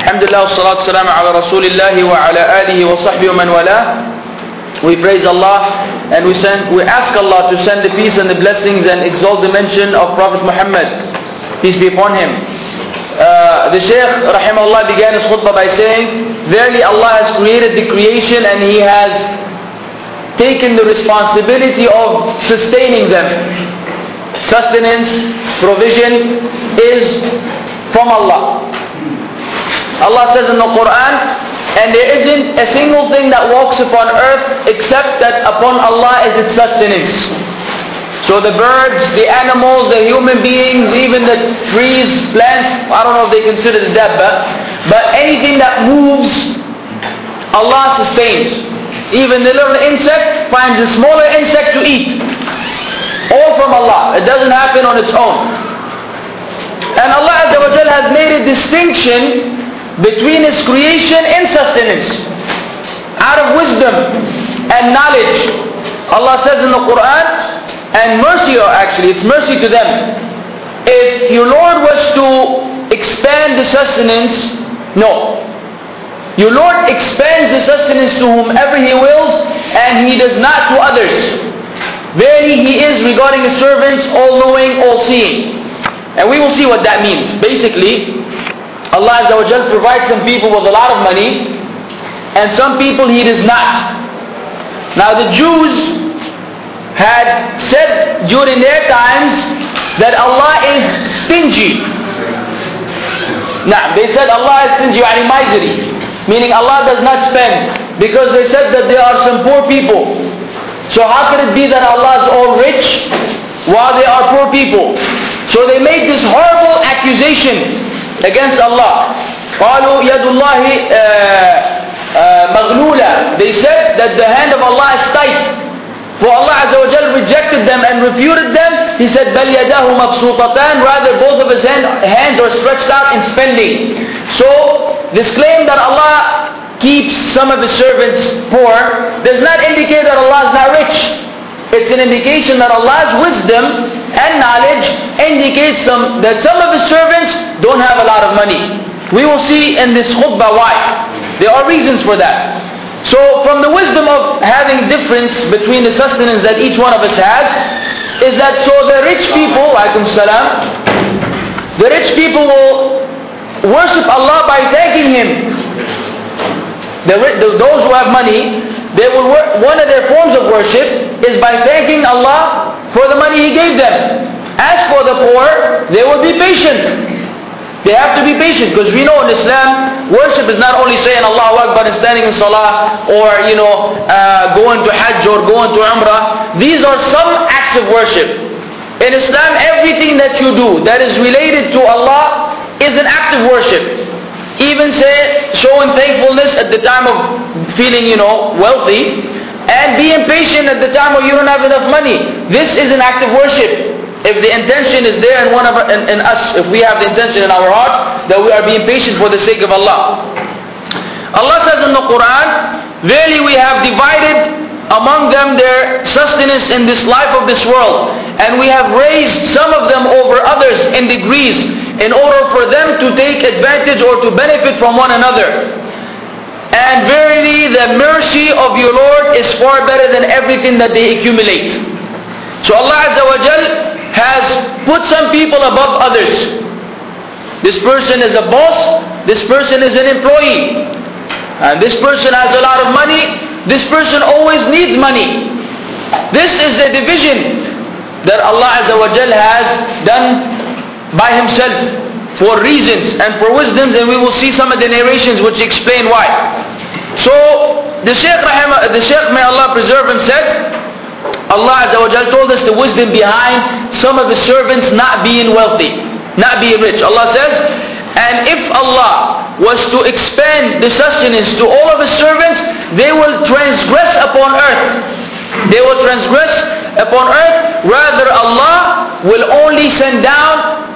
Alhamdulillah, wassalatu wassalamu ala rasulillahi wa ala alihi wa sahbihi wa man wala. We praise Allah and we ask Allah to send the peace and the blessings and exalt the mention of Prophet Muhammad, peace be upon him. The Shaykh rahimahullah began his khutbah by saying, verily Allah has created the creation and He has taken the responsibility of sustaining them. Sustenance, provision is from Allah. Allah says in the Quran, and there isn't a single thing that walks upon earth except that upon Allah is its sustenance. So the birds, the animals, the human beings, even the trees, plants, I don't know if they consider the dabba, but anything that moves, Allah sustains. Even the little insect finds a smaller insect to eat. All from Allah. It doesn't happen on its own. And Allah Azza wa Jal has made a distinction between His creation and sustenance, out of wisdom and knowledge. Allah says in the Quran, and mercy, or actually it's mercy to them, if your Lord was to expand the sustenance, no. Your Lord expands the sustenance to whomever He wills, and He does not to others. Verily He is regarding His servants all-knowing, all-seeing. And we will see what that means. Basically, Allah Azza wa Jal provides some people with a lot of money, and some people He does not. Now the Jews had said during their times that Allah is stingy. Now they said Allah is stingy, yani miserly, meaning Allah does not spend, because they said that there are some poor people. So how could it be that Allah is all rich while there are poor people? So they made this horrible accusation against Allah. قالوا يد الله مغلولة. They said that the hand of Allah is tight. For Allah Azza wa Jal rejected them and refuted them. He said, بَلْ يَدَاهُ مَبْسُوطَتَانِ. Rather, both of His hands are stretched out in spending. So, this claim that Allah keeps some of His servants poor does not indicate that Allah is not rich. It's an indication that Allah's wisdom and knowledge indicates that some of His servants don't have a lot of money. We will see in this khutbah why. There are reasons for that. So from the wisdom of having difference between the sustenance that each one of us has, is that so the rich people, alaikum salam, the rich people will worship Allah by thanking Him. Those who have money, they will one of their forms of worship is by thanking Allah for the money He gave them. As for the poor, they will be patient. They have to be patient, because we know in Islam, worship is not only saying Allahu Akbar and standing in Salah, or going to Hajj or going to Umrah. These are some acts of worship. In Islam, everything that you do that is related to Allah is an act of worship. Even say showing thankfulness at the time of feeling wealthy, and being patient at the time when you don't have enough money. This is an act of worship. If the intention is there in us, if we have the intention in our heart that we are being patient for the sake of Allah. Allah says in the Quran, verily we have divided among them their sustenance in this life of this world, and we have raised some of them over others in degrees, in order for them to take advantage or to benefit from one another. And verily the mercy of your Lord is far better than everything that they accumulate. So Allah Azza wa Jal has put some people above others. This person is a boss, this person is an employee, and this person has a lot of money, this person always needs money. This is the division that Allah Azza wa Jal has done by Himself for reasons and for wisdoms, and we will see some of the narrations which explain why. So the Shaykh, may Allah preserve him, said, Allah Azza wa Jal told us the wisdom behind some of His servants not being wealthy, not being rich. Allah says, and if Allah was to expand the sustenance to all of His servants, they will transgress upon earth. They will transgress upon earth. Rather, Allah will only send down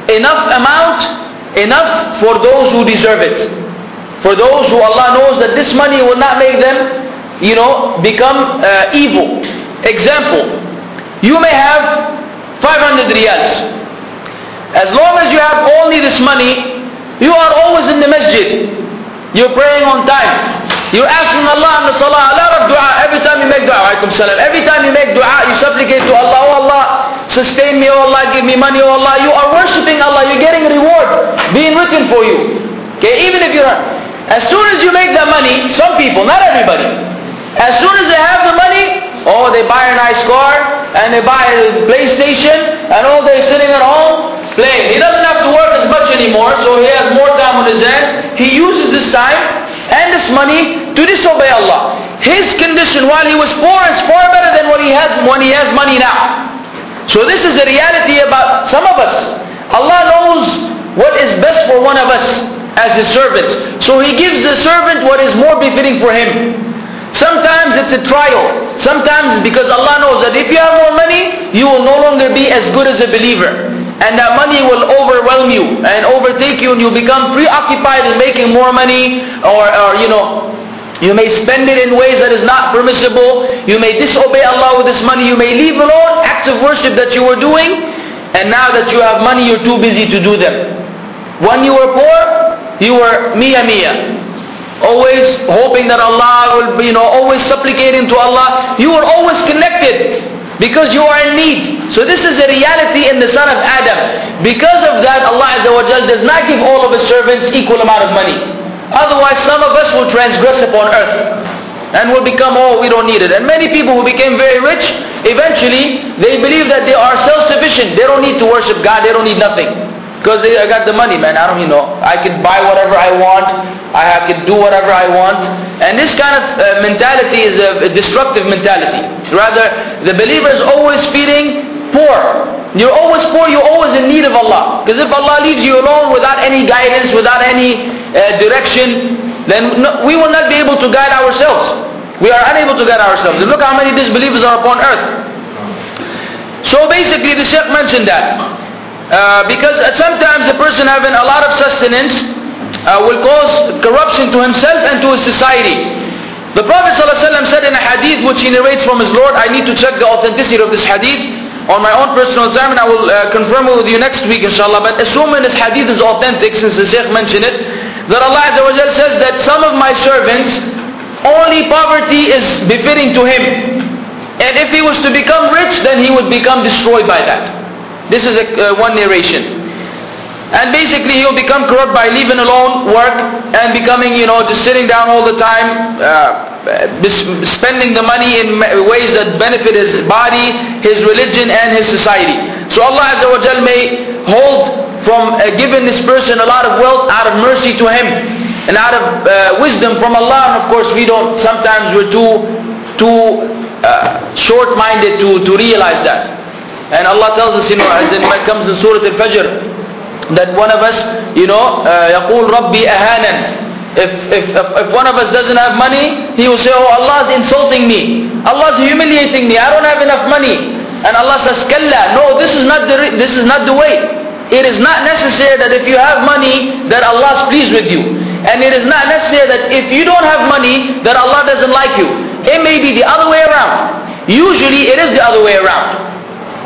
enough for those who deserve it. For those who Allah knows that this money will not make them, become evil. Example, you may have 500 riyals. As long as you have only this money, You are always in the masjid. You're praying on time. You're asking Allah in the salah, a lot of dua. Every time you make dua, every time you make dua, you supplicate to Allah, oh Allah, sustain me, oh Allah, give me money, oh Allah. You are worshipping Allah, you're getting reward being written for you. Okay, even if you're, as soon as you make the money, some people, not everybody, as soon as they have the money, oh, they buy a nice car, and they buy a PlayStation, and all they're sitting at home playing. He doesn't have to work as much anymore, so he has more time on his hand. He uses this time and this money to disobey Allah. His condition while he was poor is far better than what he has when he has money now. So this is the reality about some of us. Allah knows what is best for one of us as His servants. So He gives the servant what is more befitting for him. Sometimes it's a trial. Sometimes it's because Allah knows that if you have more money, you will no longer be as good as a believer. And that money will overwhelm you and overtake you, and you become preoccupied in making more money, or you may spend it in ways that is not permissible. You may disobey Allah with this money. You may leave alone acts of worship that you were doing, and now that you have money, you're too busy to do them. When you were poor, you were mia, always hoping that Allah will be, always supplicating to Allah. You were always connected because you are in need. So this is a reality in the son of Adam. Because of that, Allah Azza wa Jal does not give all of His servants equal amount of money. Otherwise, some of us will transgress upon earth and will become, we don't need it. And many people who became very rich, eventually they believe that they are self-sufficient. They don't need to worship God. They don't need nothing. Because I got the money, man. I can buy whatever I want. I can do whatever I want. And this kind of mentality is a destructive mentality. Rather, the believer is always feeling poor. You're always poor, you're always in need of Allah. Because if Allah leaves you alone without any guidance, without any direction, then we will not be able to guide ourselves. We are unable to guide ourselves. And look how many disbelievers are upon earth. So basically the Shaykh mentioned that. Because sometimes a person having a lot of sustenance will cause corruption to himself and to his society. The Prophet ﷺ said in a hadith which he narrates from his Lord, I need to check the authenticity of this hadith on my own personal time, and I will confirm it with you next week inshallah. But assuming this hadith is authentic, since the Shaykh mentioned it, that Allah Azza wa Jal says that some of my servants, only poverty is befitting to him. And if he was to become rich, then he would become destroyed by that. This is one narration. And basically he will become corrupt by leaving alone work and becoming, just sitting down all the time, spending the money in ways that benefit his body, his religion and his society. So Allah Azza wa Jal may hold from giving this person a lot of wealth out of mercy to him and out of wisdom from Allah. And of course sometimes we're too short-minded to realize that. And Allah tells us, as it comes in Surah Al-Fajr, that one of us, يقول ربي أهانا. If one of us doesn't have money, he will say, oh, Allah is insulting me. Allah is humiliating me. I don't have enough money. And Allah says, Kalla. No, this is not the way. It is not necessary that if you have money, that Allah is pleased with you. And it is not necessary that if you don't have money, that Allah doesn't like you. It may be the other way around. Usually it is the other way around.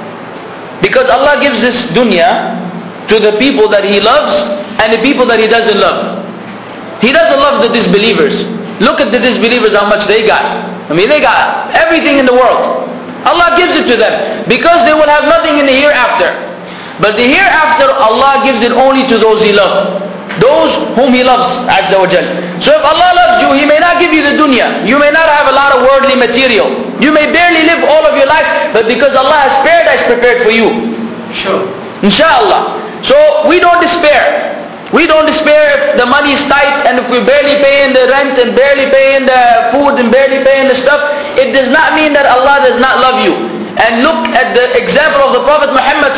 Because Allah gives this dunya to the people that He loves and the people that He doesn't love. He doesn't love the disbelievers. Look at the disbelievers, how much they got. They got everything in the world. Allah gives it to them because they will have nothing in the hereafter. But the hereafter, Allah gives it only to those He loves. Those whom He loves, Azza wa Jal. So if Allah loves you, He may not give you the dunya. You may not have a lot of worldly material. You may barely live all of your life, but because Allah has paradise prepared for you. Sure. Inshallah. So we don't despair. We don't despair if the money is tight and if we're barely paying the rent and barely paying the food and barely paying the stuff. It does not mean that Allah does not love you. And look at the example of the Prophet Muhammad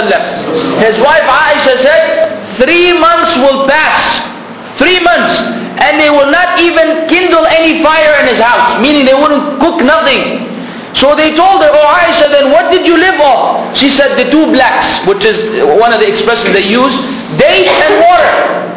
ﷺ. His wife Aisha said, 3 months will pass. 3 months. And they will not even kindle any fire in his house. Meaning they wouldn't cook nothing. So they told her, oh Aisha, then what did you live off? She said, the 2 blacks, which is one of the expressions they use, dates and water.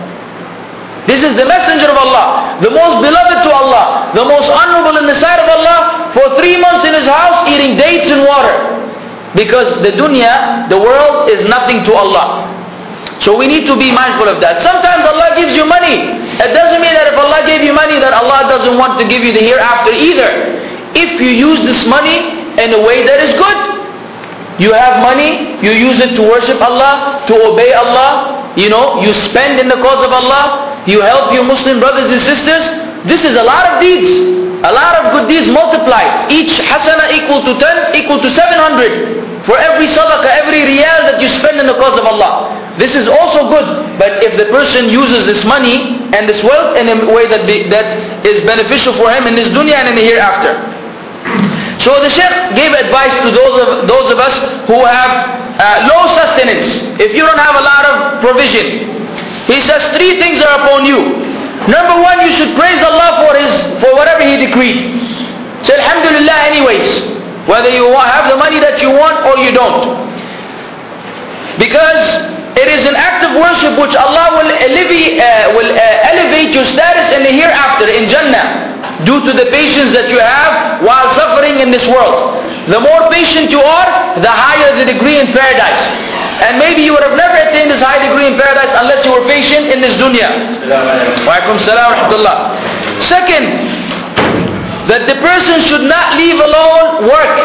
This is the messenger of Allah, the most beloved to Allah, the most honorable in the sight of Allah, for 3 months in his house eating dates and water. Because the dunya, the world, is nothing to Allah. So we need to be mindful of that. Sometimes Allah gives you money. It doesn't mean that if Allah gave you money that Allah doesn't want to give you the hereafter either. If you use this money in a way that is good. You have money, you use it to worship Allah, to obey Allah, you spend in the cause of Allah, you help your Muslim brothers and sisters. This is a lot of deeds. A lot of good deeds multiplied. Each hasana equal to 10, equal to 700. For every sadaqah, every riyal that you spend in the cause of Allah. This is also good. But if the person uses this money and this wealth in a way that is beneficial for him in this dunya and in the hereafter. So the Shaykh gave advice to those of us who have low sustenance. If you don't have a lot of provision, he says 3 things are upon you. Number 1, you should praise Allah for whatever He decreed. Say Alhamdulillah anyways, whether you have the money that you want or you don't. Because it is an act of worship which Allah will elevate your status in the hereafter, in Jannah, due to the patience that you have while suffering in this world. The more patient you are, the higher the degree in paradise. And maybe you would have never attained this high degree in paradise unless you were patient in this dunya. Wa alaikum salam wa rahmatullah. Second, that the person should not leave alone work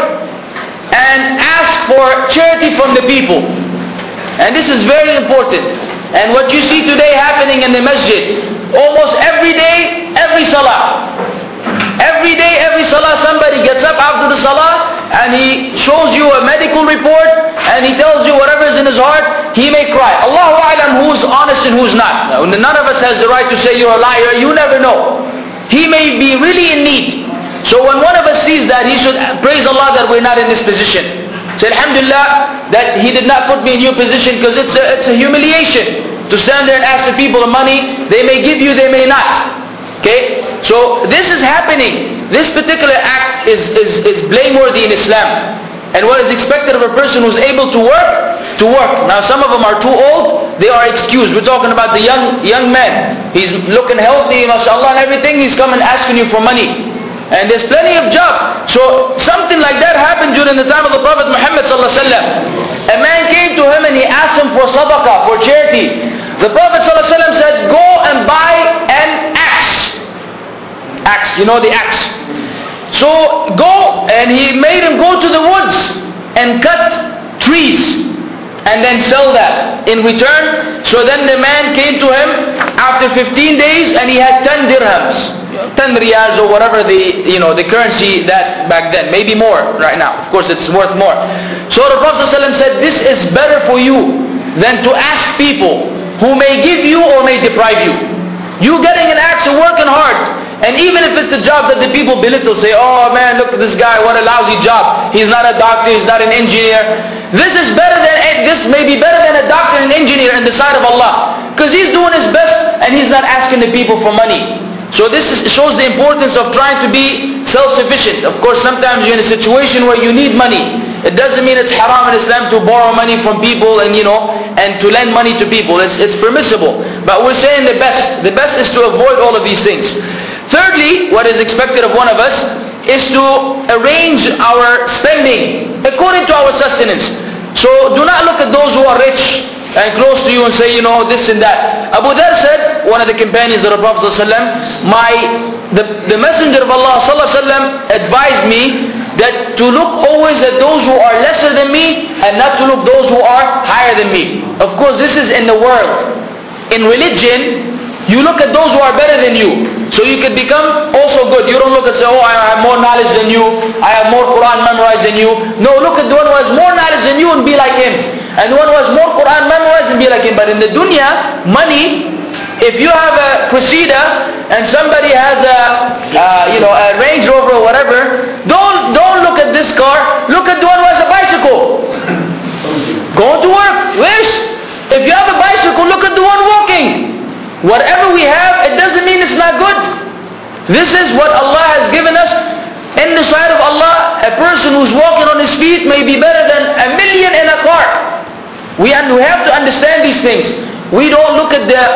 and ask for charity from the people. And this is very important. And what you see today happening in the masjid, almost every day, every salah. Every day, every salah, somebody gets up after the salah and he shows you a medical report and he tells you whatever is in his heart. He may cry. Allahu A'lam who's honest and who's not. Now, none of us has the right to say you're a liar. You never know. He may be really in need. So when one of us sees that, he should praise Allah that we're not in this position. Say Alhamdulillah that He did not put me in your position, because it's a humiliation to stand there and ask the people the money. They may give you, they may not. Okay? So this is happening. This particular act is blameworthy in Islam. And what is expected of a person who's able to work. Now some of them are too old, they are excused. We're talking about the young man. He's looking healthy, mashallah, and everything. He's coming asking you for money. And there's plenty of job. So something like that happened during the time of the Prophet Muhammad sallallahu alaihi wasallam. A man came to him and he asked him for sadaqah, for charity. The Prophet sallallahu alaihi wasallam said, go and buy an axe. Axe, you know the axe. So go, and he made him go to the woods and cut trees and then sell that in return. So then the man came to him after 15 days and he had 10 dirhams. 10 riyals or whatever the currency that back then, maybe more right now. Of course it's worth more. So the Prophet ﷺ said, this is better for you than to ask people who may give you or may deprive you. You getting an axe and working hard. And even if it's a job that the people belittle, say, oh man, look at this guy, what a lousy job. He's not a doctor, he's not an engineer. This may be better than a doctor and an engineer in the sight of Allah. Because he's doing his best and he's not asking the people for money. So this shows the importance of trying to be self-sufficient. Of course, sometimes you're in a situation where you need money. It doesn't mean it's haram in Islam to borrow money from people and to lend money to people. It's permissible. But we're saying the best. The best is to avoid all of these things. Thirdly, what is expected of one of us is to arrange our spending according to our sustenance. So do not look at those who are rich and close to you and say, this and that. Abu Dhar said, one of the companions of the Prophet ﷺ, the Messenger of Allah ﷺ advised me that to look always at those who are lesser than me and not to look those who are higher than me. Of course, this is in the world. In religion, you look at those who are better than you. So you can become also good. You don't look and say, oh, I have more knowledge than you. I have more Quran memorized than you. No, look at the one who has more knowledge than you and be like him. And the one who has more Quran memorized and be like him. But in the dunya, money, if you have a Cressida and somebody has a Range Rover or whatever, don't look at this car. Look at the one who has a bicycle. Going to work. Wish. If you have a bicycle, look at the one walking. Whatever we have, it doesn't mean it's not good. This is what Allah has given us. In the sight of Allah, a person who's walking on his feet may be better than 1,000,000 in a car. We have to understand these things. We don't look at the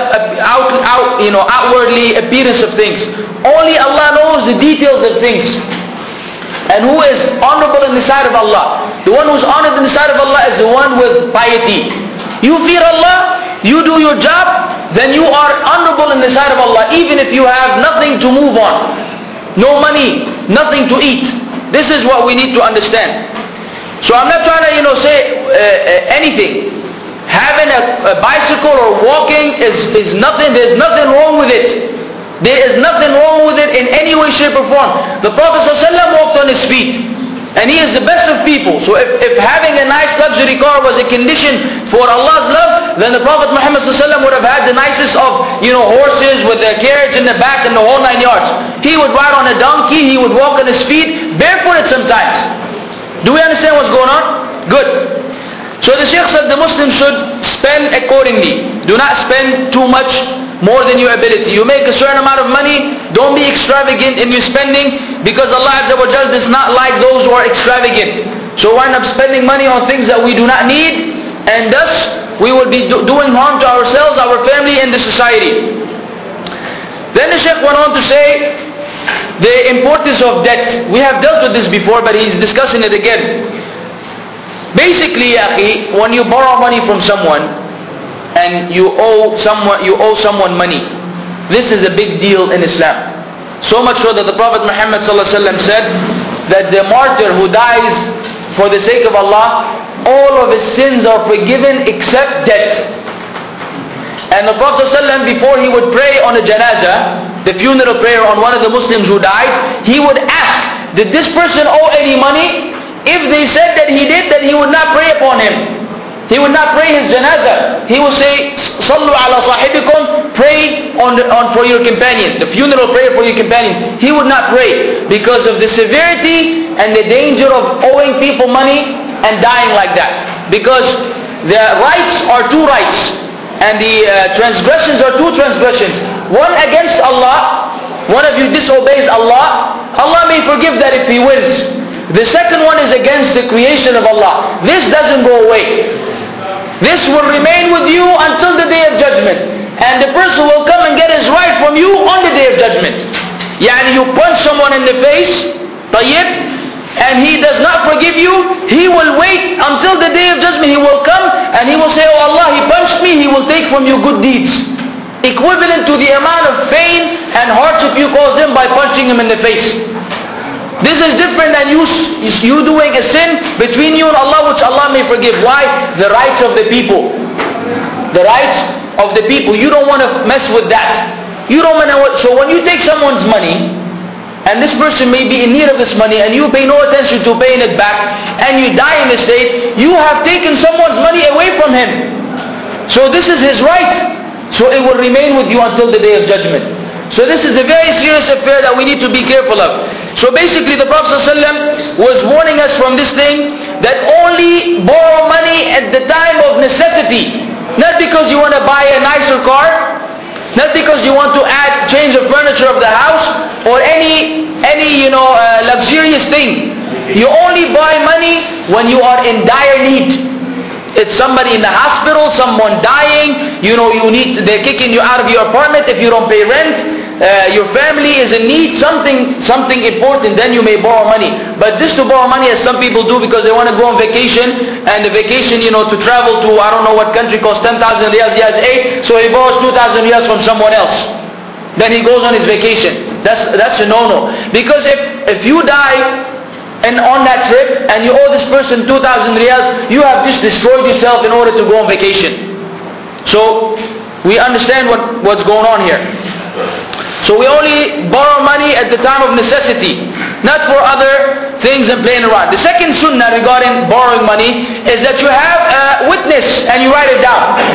outwardly appearance of things. Only Allah knows the details of things. And who is honorable in the sight of Allah? The one who's honored in the sight of Allah is the one with piety. You fear Allah, you do your job, then you are honorable in the sight of Allah, even if you have nothing to move on. No money, nothing to eat. This is what we need to understand. So I'm not trying to, say anything. Having a bicycle or walking is nothing, there's nothing wrong with it. There is nothing wrong with it in any way, shape or form. The Prophet ﷺ walked on his feet. And he is the best of people. So if having a nice luxury car was a condition for Allah's love, then the Prophet Muhammad ﷺ would have had the nicest of, horses with a carriage in the back and the whole 9 yards. He would ride on a donkey, he would walk on his feet, barefooted sometimes. Do we understand what's going on? Good. So the Shaykh said the Muslim should spend accordingly. Do not spend too much more than your ability. You make a certain amount of money, don't be extravagant in your spending, because Allah Azza wa Jalla does not like those who are extravagant. So wind up spending money on things that we do not need, and thus we will be doing harm to ourselves, our family, and the society. Then the Shaykh went on to say the importance of debt. We have dealt with this before, but he's discussing it again. Basically, akhi, when you borrow money from someone and you owe someone money, this is a big deal in Islam. So much so that the Prophet Muhammad ﷺ said that the martyr who dies for the sake of Allah, all of his sins are forgiven except debt. And the Prophet ﷺ, before he would pray on a janazah, the funeral prayer on one of the Muslims who died, he would ask, did this person owe any money? If they said that he did, then he would not pray upon him. He would not pray his janazah. He would say, Sallu ala sahibikum, pray for your companion, the funeral prayer for your companion. He would not pray because of the severity and the danger of owing people money and dying like that. Because the rights are two rights and the transgressions are two transgressions. One against Allah, one of you disobeys Allah, Allah may forgive that if he wills. The second one is against the creation of Allah. This doesn't go away. This will remain with you until the day of judgment. And the person will come and get his right from you on the day of judgment. Yani you punch someone in the face, tayyib, and he does not forgive you, he will wait until the day of judgment. He will come and he will say, oh Allah, he punched me, he will take from you good deeds. Equivalent to the amount of pain and hardship you caused him by punching him in the face. This is different than you doing a sin between you and Allah, which Allah may forgive. Why? The rights of the people. The rights of the people. You don't want to mess with that. You don't want to. So when you take someone's money, and this person may be in need of this money, and you pay no attention to paying it back, and you die in the state, you have taken someone's money away from him. So this is his right. So it will remain with you until the day of judgment. So this is a very serious affair that we need to be careful of. So basically the Prophet ﷺ was warning us from this thing, that only borrow money at the time of necessity. Not because you want to buy a nicer car, not because you want to change the furniture of the house, or any luxurious thing. You only buy money when you are in dire need. It's somebody in the hospital, someone dying, they're kicking you out of your apartment if you don't pay rent. Your family is in need, something important, then you may borrow money. But just to borrow money, as some people do because they want to go on vacation, and the vacation, to travel to I don't know what country costs 10,000 riyals, he has 8, so he borrows 2,000 riyals from someone else. Then he goes on his vacation. That's a no-no. Because if you die and on that trip and you owe this person 2,000 riyals, you have just destroyed yourself in order to go on vacation. So we understand what's going on here. So we only borrow money at the time of necessity, not for other things and playing around. The second sunnah regarding borrowing money is that you have a witness and you write it down.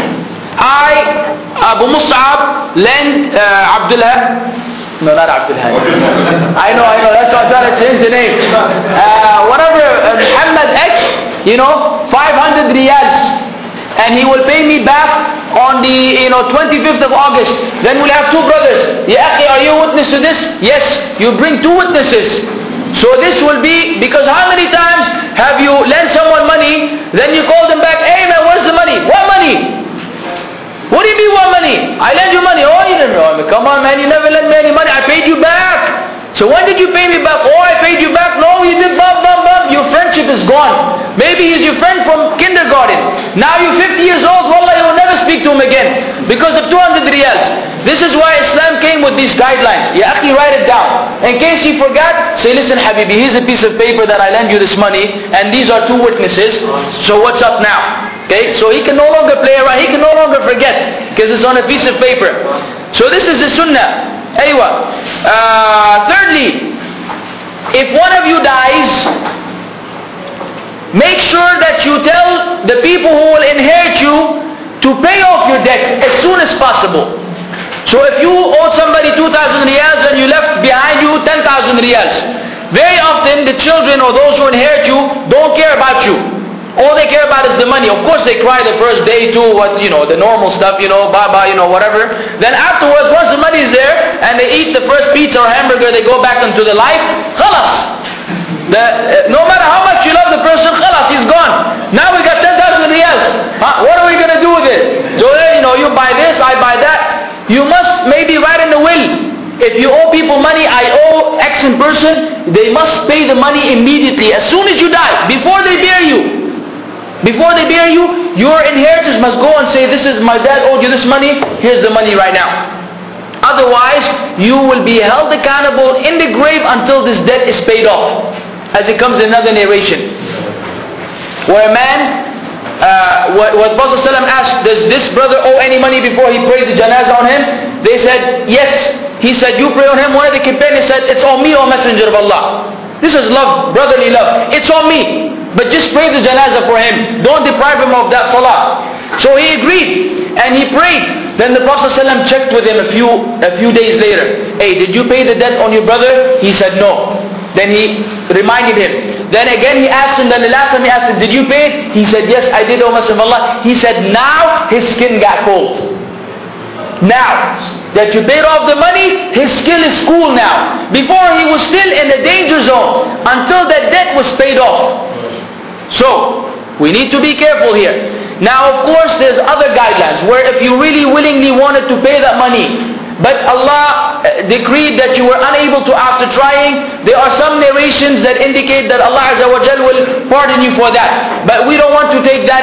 I, Abu Mus'ab, lend Abdullah. No, not Abdullah. I know, that's why I'm trying to change the name. Muhammad X, 500 riyals. And he will pay me back on the 25th of August. Then we'll have two brothers. Ya akhi, are you a witness to this? Yes. You bring two witnesses. So this will be, because how many times have you lent someone money, then you call them back, hey man, where's the money? What money? What do you mean what money? I lent you money. Oh, you didn't know me. Come on man, you never lent me any money. I paid you back. So when did you pay me back? Oh, I paid you back. No, you did bum. Your friendship is gone. Maybe he's your friend from kindergarten. Now you're 50 years old. Wallah, you'll never speak to him again because of 200 riyals. This is why Islam came with these guidelines. Ya akhi, write it down. In case he forgot, say, listen Habibi, here's a piece of paper that I lend you this money, and these are 2 witnesses, so what's up now? Okay, so he can no longer play around, he can no longer forget, because it's on a piece of paper. So this is the sunnah. Thirdly, if one of you dies, make sure that you tell the people who will inherit you to pay off your debt as soon as possible. So if you owe somebody 2,000 riyals and you left behind you 10,000 riyals, very often the children or those who inherit you don't care about you. All they care about is the money. Of course they cry the first day too, the normal stuff, baba, whatever. Then afterwards, once the money is there and they eat the first pizza or hamburger, they go back into the life. Khalas. No matter how much you love the person, khalas, he's gone. Now we got 10,000 riyals. What are we going to do with it? So you buy this, I buy that. You must maybe write in the will. If you owe people money, I owe X in person, they must pay the money immediately, as soon as you die, before they bury you. Before they bury you, your inheritors must go and say, this is my dad owed you this money, here's the money right now. Otherwise, you will be held accountable in the grave until this debt is paid off. As it comes in another narration. Where a man, what Prophet ﷺ asked, does this brother owe any money before he prayed the janazah on him? They said, yes. He said, you pray on him. One of the companions said, it's on me, O Messenger of Allah. This is love, brotherly love. It's on me. But just pray the janazah for him. Don't deprive him of that salah. So he agreed. And he prayed. Then the Prophet ﷺ checked with him a few days later. Hey, did you pay the debt on your brother? He said no. Then he reminded him. Then again he asked him. Then the last time he asked him, did you pay? He said, yes, I did, O Messenger of Allah. He said, now his skin got cold. Now that you paid off the money, his skin is cool now. Before he was still in the danger zone until that debt was paid off. So we need to be careful here. Now of course there's other guidelines where if you really willingly wanted to pay that money, but Allah decreed that you were unable to after trying, there are some narrations that indicate that Allah Azza wa Jal will pardon you for that. But we don't want to take that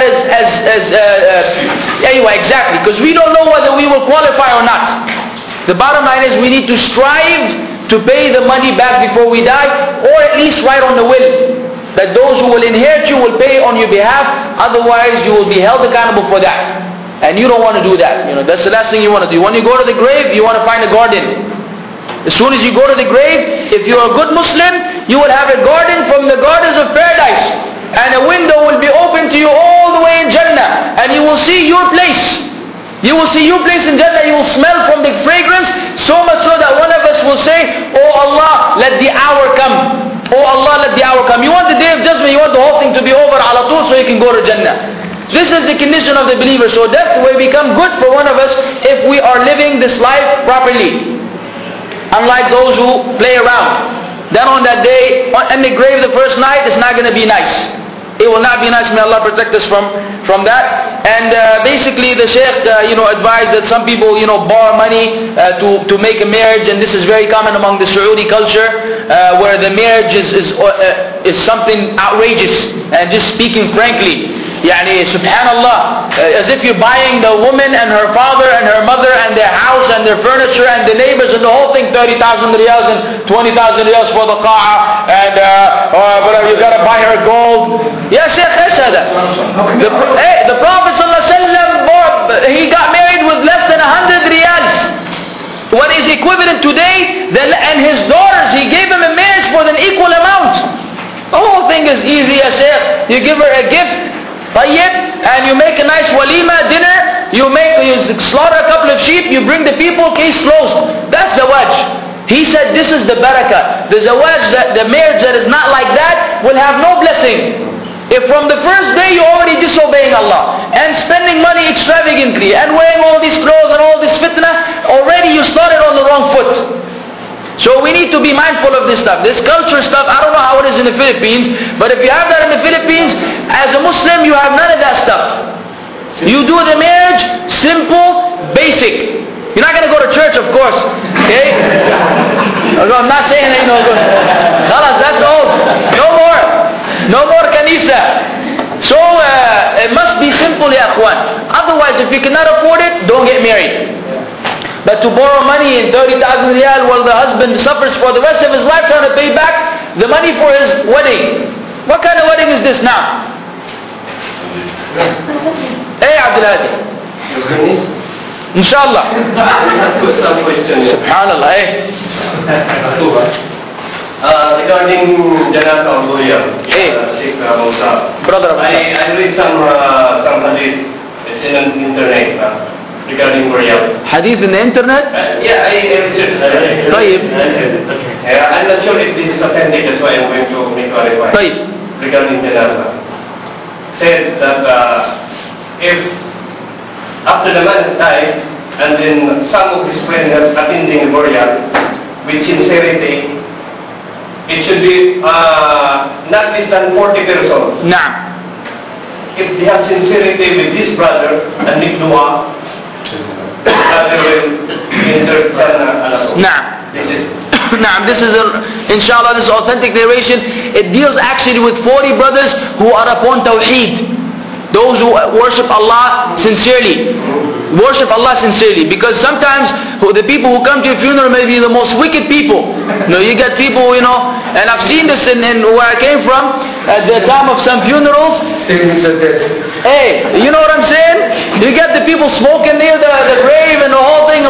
anyway, exactly, because we don't know whether we will qualify or not. The bottom line is we need to strive to pay the money back before we die, or at least write on the will that those who will inherit you will pay on your behalf. Otherwise you will be held accountable for that. And you don't want to do that. That's the last thing you want to do. When you go to the grave, you want to find a garden. As soon as you go to the grave, if you're a good Muslim, you will have a garden from the gardens of paradise. And a window will be open to you all the way in Jannah. And you will see your place. You will see your place in Jannah. You will smell from the fragrance. So much so that one of us will say, oh Allah, let the hour come. Oh Allah, let the hour come. You want the day of judgment, you want the whole thing to be over ala tul so you can go to Jannah. This is the condition of the believer. So death will become good for one of us if we are living this life properly. Unlike those who play around. Then on that day, in the grave the first night, it's not going to be nice. It will not be nice. May Allah protect us from that. And basically the Shaykh advised that some people borrow money to make a marriage, and this is very common among the Saudi culture where the marriage is something outrageous. And just speaking frankly, subhanallah, as if you're buying the woman and her father and her mother and their house and their furniture and the neighbors and the whole thing, 30,000 riyals and 20,000 riyals for the qa'a, and whatever, you gotta buy her gold. Yeah, Shaykh, the Prophet ﷺ, he got married with less than 100 riyals. What is equivalent today, and his daughters, he gave him a marriage for an equal amount. The whole thing is easy, ya Shaykh. You give her a gift, and you make a nice walima dinner, you slaughter a couple of sheep, you bring the people, case closed. That's zawaj. He said this is the barakah. The zawaj, the marriage that is not like that, will have no blessing. If from the first day you're already disobeying Allah, and spending money extravagantly, and wearing all these clothes and all this fitna, already you started on the wrong foot. So we need to be mindful of this stuff. This culture stuff, I don't know how it is in the Philippines, but if you have that in the Philippines, as a Muslim, you have none of that stuff. You do the marriage, simple, basic. You're not going to go to church, of course. Okay? I'm not saying that, that's old. No more kanisa. So it must be simple, ya akhwan. Otherwise, Otherwise, if you cannot afford it, don't get married. But to borrow money in 30,000 riyal while the husband suffers for the rest of his life trying to pay back the money for his wedding. What kind of wedding is this now? Hey, Abdul Hadi. Inshallah. Subhanallah. Hey. Regarding Janazah or Burial, Sheikh Musa, Brother, I read some hadith. It's in the internet regarding Burial. Hadith in the internet? Yeah, I researched. طيب. I'm not sure if this is authentic. That's why I'm going to make clarify. طيب. Regarding Janazah, said that if after the man has died and then some of his friends are attending the burial with sincerity, it should be not less than 40 persons. نعم. If they have sincerity with this brother and make dua, brother will enter Jannah also. نعم. This is Now, this is inshallah, this authentic narration. It deals actually with 40 brothers who are upon Tawheed. Those who worship Allah sincerely. Worship Allah sincerely. Because sometimes the people who come to your funeral may be the most wicked people. You get people, and I've seen this in where I came from, at the time of some funerals. Hey, you know what I'm saying? You get the people smoking near the grave and the whole thing.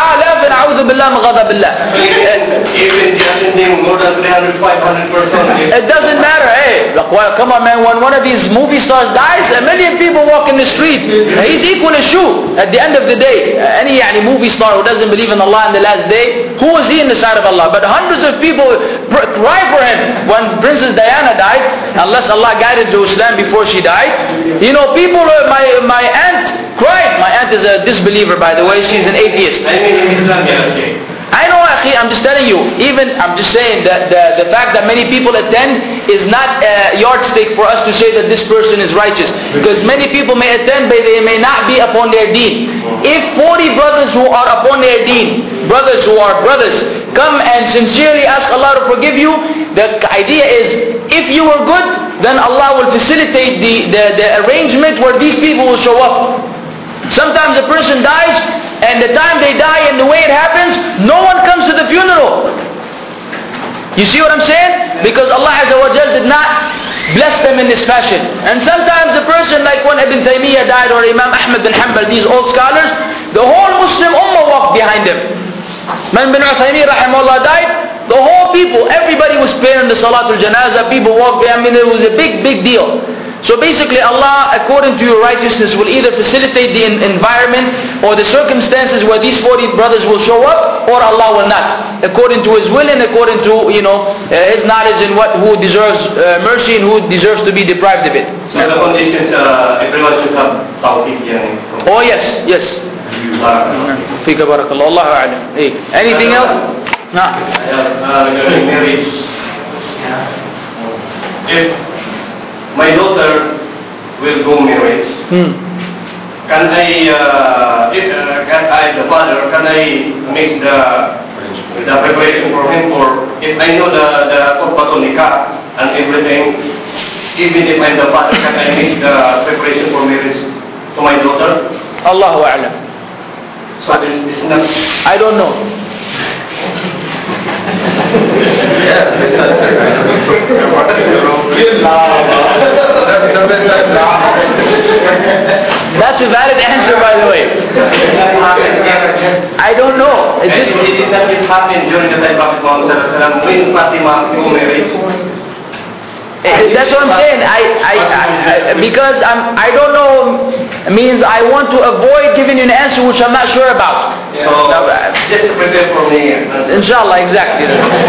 even attending more than 300, 500 persons. It doesn't matter. Hey, well, come on, man. When one of these movie stars dies, a million people walk in the street. He's equal as shoe. At the end of the day, any movie star who doesn't believe in Allah in the last day, who is he in the sight of Allah? But hundreds of people cry for him. When Princess Diana died, unless Allah guided to Islam before she died, people. My aunt cried. My aunt is a disbeliever, by the way. She's an atheist. I mean in Islam, I know, akhi, I'm just telling you. I'm just saying that the fact that many people attend is not a yardstick for us to say that this person is righteous. Because many people may attend, but they may not be upon their deen. If 40 brothers who are upon their deen, brothers who are brothers, come and sincerely ask Allah to forgive you, the idea is, if you were good, then Allah will facilitate the arrangement where these people will show up. Sometimes a person dies, and the time they die and the way it happens, no one comes to the funeral. You see what I'm saying? Because Allah Azza wa Jal did not bless them in this fashion. And sometimes a person like when Ibn Taymiyyah died, or Imam Ahmad bin Hanbal, these old scholars, the whole Muslim Ummah walked behind them. When Ibn Uthaymeen rahimahullah died, the whole people, everybody was praying the Salatul Janazah, people walked behind. It was a big deal. So basically Allah, according to your righteousness, will either facilitate the environment or the circumstances where these 40 brothers will show up, or Allah will not. According to His will and according to, His knowledge and who deserves mercy and who deserves to be deprived of it. So the conditions, everyone should have tawfiq. Oh yes. Fika barakallah. Allahu a'lam. Anything else? No. Regarding marriage. If my daughter will go marriage, can I, the father, can I make the preparation for him? Or if I know the khutbatul nikah and everything, even if I'm the father, can I make the preparation for marriage to my daughter? Allahu a'lam. So this is not... I don't know. That's a valid answer, by the way. I don't know. It did not happen during the time of Muhammad when Fatima got married. That's what I'm saying. Because I don't know means I want to avoid giving you an answer which I'm not sure about. So just prepare for me. Inshallah, exactly.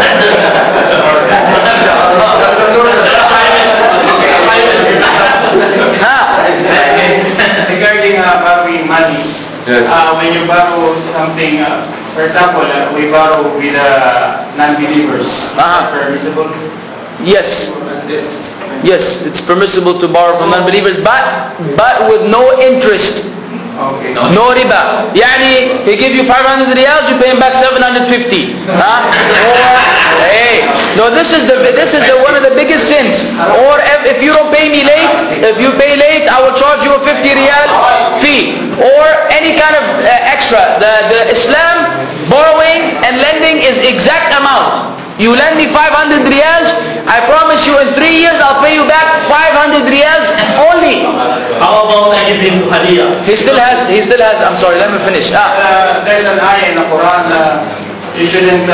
Regarding borrowing money, when you borrow something, for example, we borrow with non-believers, permissible? Yes, it's permissible to borrow from non-believers, but with no interest. Okay. No riba. Yani, he give you 500 riyals, you pay him back 750. Or, hey, No, this is the one of the biggest sins. Or if you don't pay me late, if you pay late, I will charge you a 50 riyal fee. Or any kind of extra. The Islam, borrowing and lending is exact amount. You lend me 500 riyals, I promise you in 3 years I'll pay you back 500 riyals only. How about I give him hadiyah? He still has, I'm sorry, let me finish. There's an ayah in the Quran, you shouldn't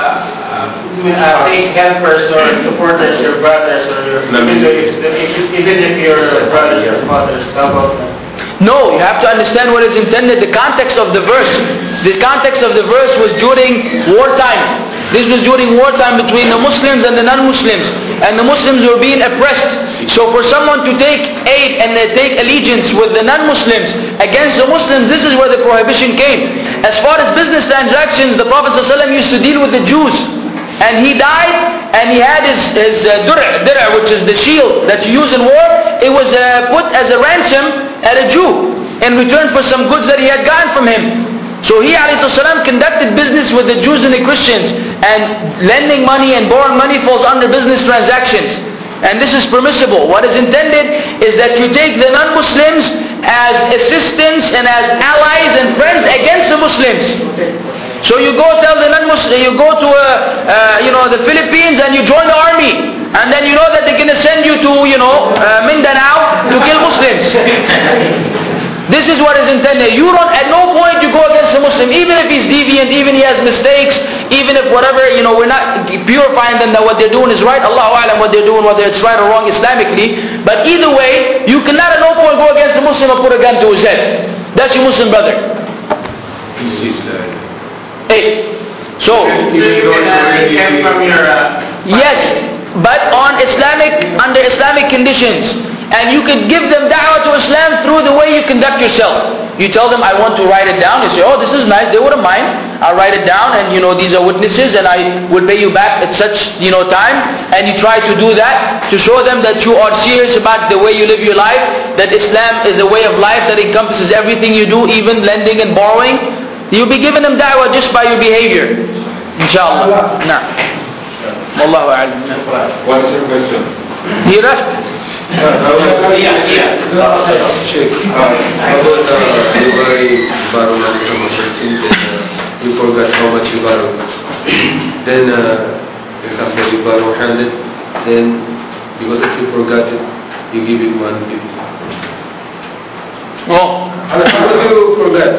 take helpers or supporters, your brothers, or even if your brothers, your fathers, how about that? No, you have to understand what is intended. The context of the verse. The context of the verse was during wartime. This was during wartime between the Muslims and the non-Muslims. And the Muslims were being oppressed. So for someone to take aid and take allegiance with the non-Muslims against the Muslims, this is where the prohibition came. As far as business transactions, the Prophet ﷺ used to deal with the Jews. And he died, and he had his dir'a, which is the shield that you use in war. It was put as a ransom at a Jew in return for some goods that he had gotten from him. So he ﷺ conducted business with the Jews and the Christians, and lending money and borrowing money falls under business transactions. And this is permissible. What is intended is that you take the non-Muslims as assistants and as allies and friends against the Muslims. So you go tell the non-Muslim, you go to the Philippines and you join the army, and then you know that they're going to send you to Mindanao to kill Muslims. This is what is intended. You don't, at no point you go against a Muslim, even if he's deviant, even he has mistakes, even if whatever, we're not purifying them that what they're doing is right. Allahu A'lam what they're doing, whether it's right or wrong Islamically. But either way, you cannot at no point go against a Muslim and put a gun to his head. That's your Muslim brother. So yes, but under Islamic conditions. And you could give them da'wah to Islam through the way you conduct yourself. You tell them, I want to write it down. You say, oh, this is nice. They wouldn't mind. I'll write it down, and these are witnesses, and I will pay you back at such time. And you try to do that to show them that you are serious about the way you live your life, that Islam is a way of life that encompasses everything you do, even lending and borrowing. You'll be giving them da'wah just by your behavior. Inshallah. Nah. Wallahu a'lam. What is your question? He left. About you borrow money from a person, you forgot how much you borrowed. Then, for example, you borrow 100, then because if you forgot it, you give him 150. Well, how do you forget?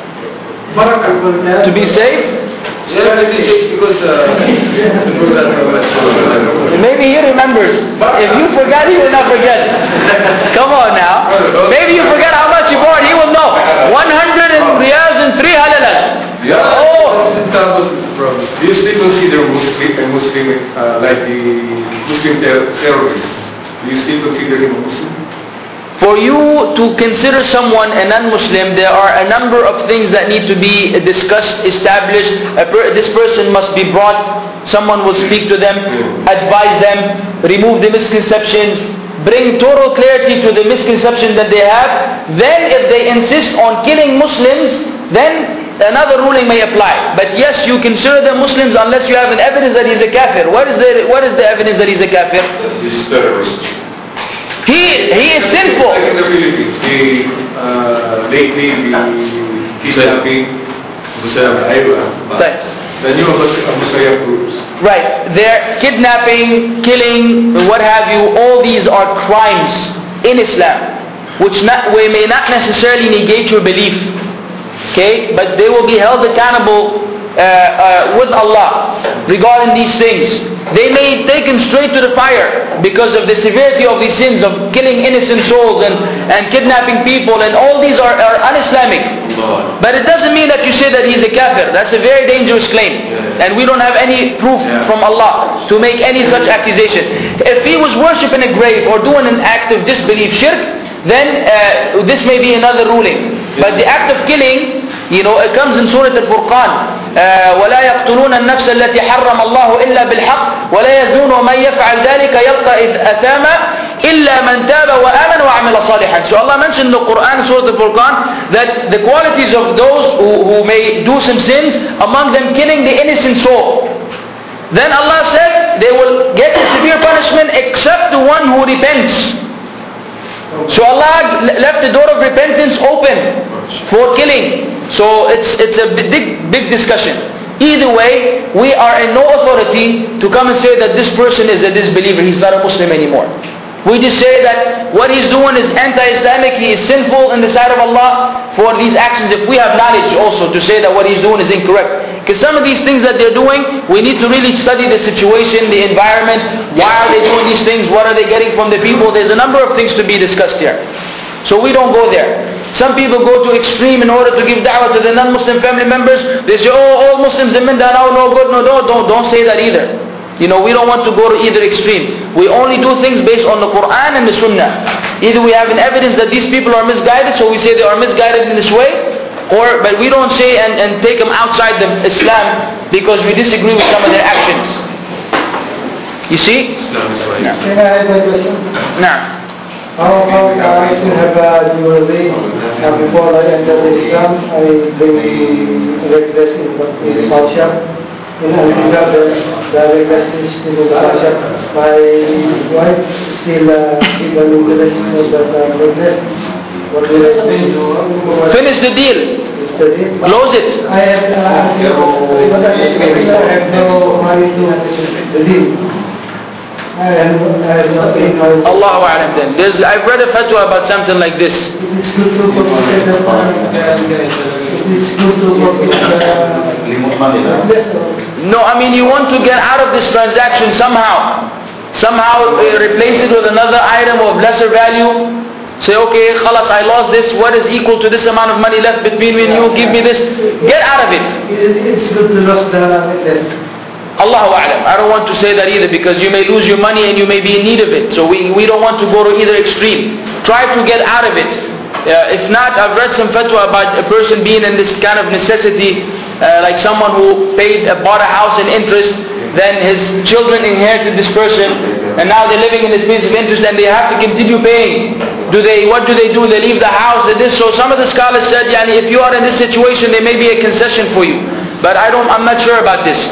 To be safe? Yeah, to be safe because you forgot how much. Maybe he remembers. If you forgot, he will not forget. Come on now. Maybe you forgot how much you borrowed, he will know. 100 riyals and 3 halalas. Yeah. Oh. Do you still consider Muslim like the Muslim terrorist? Do you still consider him a Muslim? For you to consider someone a non-Muslim, there are a number of things that need to be discussed, established. This person must be brought, someone will speak to them, advise them, remove the misconceptions, bring total clarity to the misconception that they have. Then if they insist on killing Muslims, then another ruling may apply. But yes, you consider them Muslims unless you have an evidence that he's a kafir. What is the evidence that he's a kafir? He's terrorist. He is sinful. Like in the Philippines, lately the kidnapping, the new Abu Sayyaf groups. Right. They're kidnapping, killing, what have you, all these are crimes in Islam, which may not necessarily negate your belief. Okay? But they will be held accountable with Allah regarding these things. They may be taken straight to the fire because of the severity of these sins of killing innocent souls and kidnapping people, and all these are un-Islamic. But it doesn't mean that you say that he's a kafir. That's a very dangerous claim. And we don't have any proof from Allah to make any such accusation. If he was worshipping a grave or doing an act of disbelief, shirk, then this may be another ruling. But the act of killing, it comes in Surah Al-Furqan. ولا يقتلون النفس التي حرم الله إلا بالحق ولا يزنون ومن يفعل ذلك يلقى أثاما إلا من تاب وآمن وعمل صالحا. So Allah mentioned in the Quran, Surah Al-Furqan, that the qualities of those who may do some sins, among them killing the innocent soul. Then Allah said, they will get a severe punishment except the one who repents. So Allah left the door of repentance open for killing. So it's a big discussion. Either way, we are in no authority to come and say that this person is a disbeliever, he's not a Muslim anymore. We just say that what he's doing is anti-Islamic, he is sinful in the sight of Allah for these actions. If we have knowledge also to say that what he's doing is incorrect. Because some of these things that they're doing, we need to really study the situation, the environment, why are they doing these things, what are they getting from the people. There's a number of things to be discussed here. So we don't go there. Some people go to extreme in order to give da'wah to the non-Muslim family members. They say, oh, all Muslims in Mindanao are no good. No, don't say that either. You know, we don't want to go to either extreme. We only do things based on the Quran and the Sunnah. Either we have an evidence that these people are misguided, so we say they are misguided in this way, but we don't say and take them outside the Islam because we disagree with some of their actions. You see? No. No. How I still have jewelry before I entered Islam, I bring the red dress in the pawn shop. And I pick up the red dress in the pawn shop. My wife still keep an interest in the red dress. What will I do? Finish the deal. Close it. I have no money to the deal. Allahu A'lam then. I've read a fatwa about something like this. No, I mean you want to get out of this transaction somehow. Somehow replace it with another item of lesser value. Say, okay, khalas, I lost this. What is equal to this amount of money left between me and you? Give me this. Get out of it. It's good to lose the necklace. Allahu A'lam. I don't want to say that either because you may lose your money and you may be in need of it. So we don't want to go to either extreme. Try to get out of it. If not, I've read some fatwa about a person being in this kind of necessity, like someone who bought a house in interest, then his children inherited this person, and now they're living in this place of interest and they have to continue paying. What do? They leave the house and this. So some of the scholars said, if you are in this situation, there may be a concession for you. But I'm not sure about this.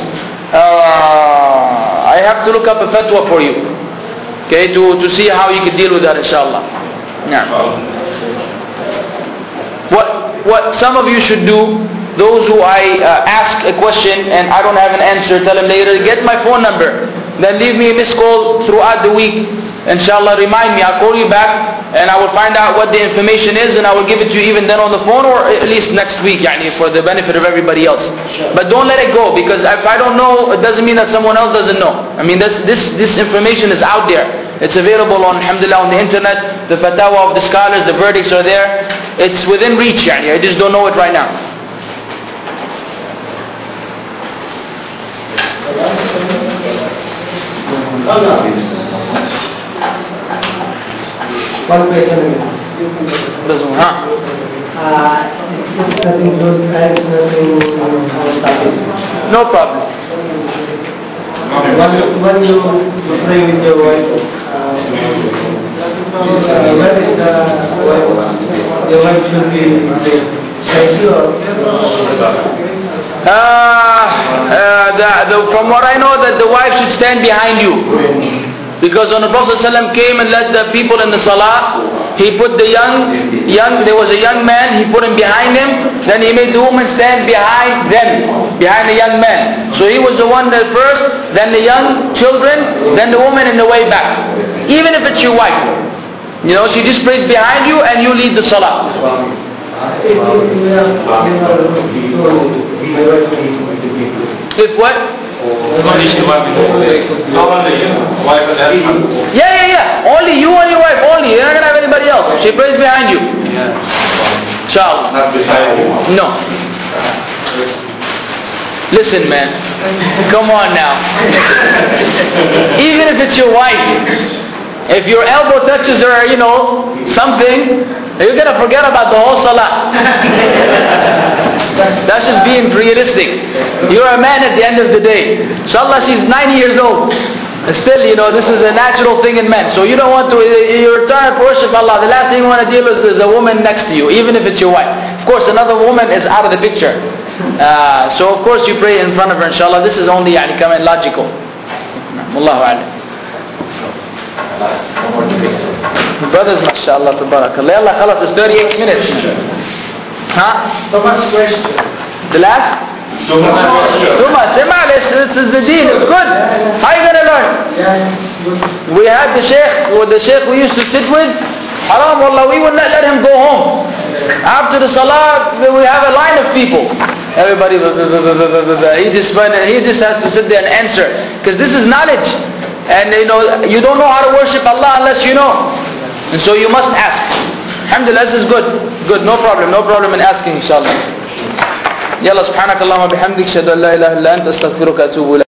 I have to look up a fatwa for you, okay, to see how you can deal with that, inshallah. Yeah. What some of you should do, those who I ask a question and I don't have an answer, tell them later, get my phone number, then leave me a missed call throughout the week. Inshallah, remind me, I'll call you back and I will find out what the information is and I will give it to you even then on the phone or at least next week, for the benefit of everybody else. But don't let it go, because if I don't know, it doesn't mean that someone else doesn't know. I mean, this information is out there. It's available on, alhamdulillah, on the internet. The fatwa of the scholars, the verdicts are there. It's within reach, I just don't know it right now. One question. No problem. When you pray with your wife, where is your wife should be beside you or? From what I know, that the wife should stand behind you. Because when the Prophet ﷺ came and led the people in the salah, he put the there was a young man, he put him behind him, then he made the woman stand behind them, behind the young man. So he was the one that first, then the young children, then the woman in the way back. Even if it's your wife. She just prays behind you and you lead the salah. If what? Yeah. Only you and your wife, only. You're not going to have anybody else. She prays behind you. Inshallah. Not beside you. No. Listen, man. Come on now. Even if it's your wife, if your elbow touches her, something, you're going to forget about the whole salah. That's just being realistic. You're a man at the end of the day. Inshallah, she's 90 years old. And still, this is a natural thing in men. So you don't want to, you're trying to worship Allah. The last thing you want to deal with is a woman next to you, even if it's your wife. Of course, another woman is out of the picture. So of course you pray in front of her, inshallah. This is only logical. Wallahu a'lam. Brothers, mashallah, tabarakallah. Allah, khalas, it's 38 minutes. Huh? So much question. The last? Too much. This is the deen. It's good. How are you going to learn? We had the sheikh we used to sit with. Haram, wallah, we would not let him go home. After the salah, we have a line of people. Everybody, he just has to sit there and answer. Because this is knowledge. And you don't know how to worship Allah unless you know. And so you must ask. Alhamdulillah, this is good. Good, no problem in asking, inshallah. Yalla, subhanakallahumma bihamdik, shadu an la ilaha illa anta, astaghfiruka atubu ilayk.